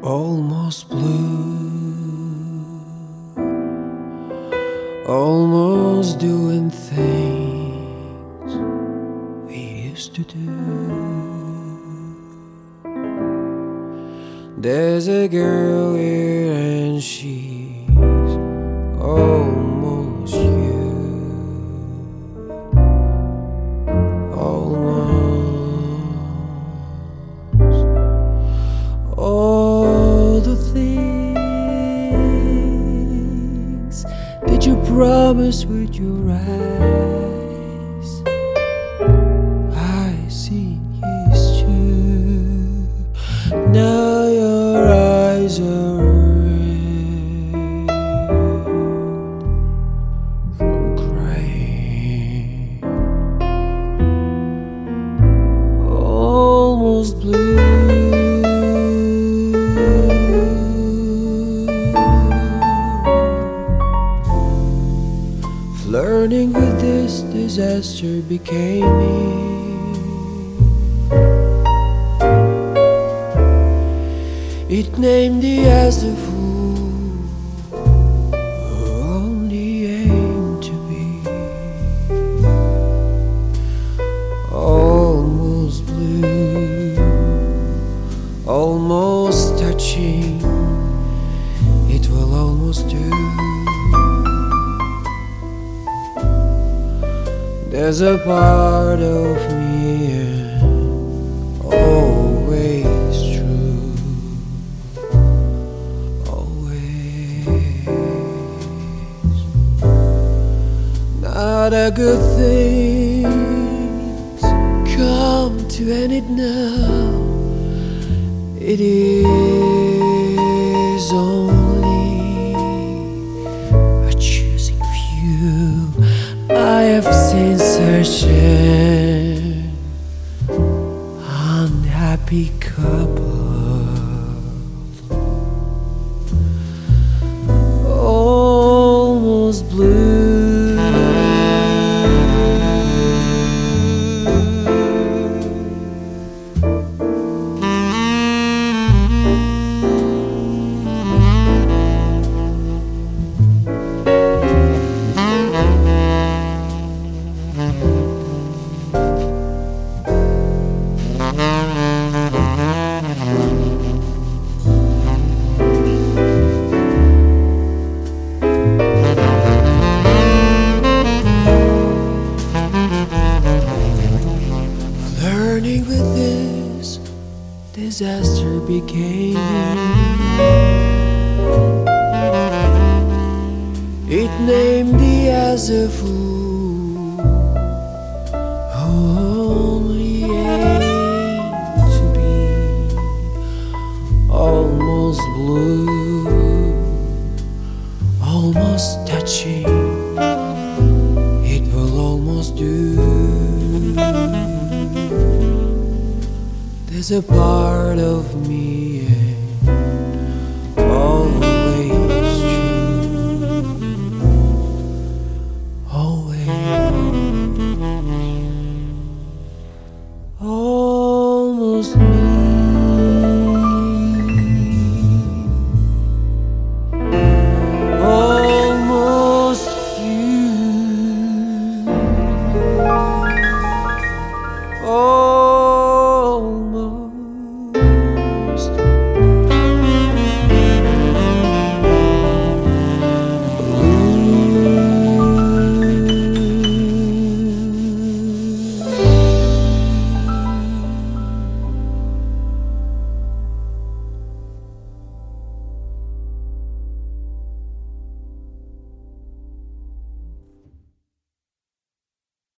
Almost blue, almost doing things we used to do. There's a girl here and she's almost you. Almost all the things that you promised with your eyes, I seen his too. Now your eyes are red from crying. Almost blue, flirting with this disaster became me. It named thee as the fool who only aimed to be. Almost blue, almost touching, it will almost do. There's a part of me and always true, always. Not a good things come to end it now. It is only a choosing few. I have seen certain unhappy couples, almost blue. Learning with this disaster became me. It named thee as a fool who only aimed to be. Almost blue, almost touching, it will almost do. There's a part of me and always true, always, almost new.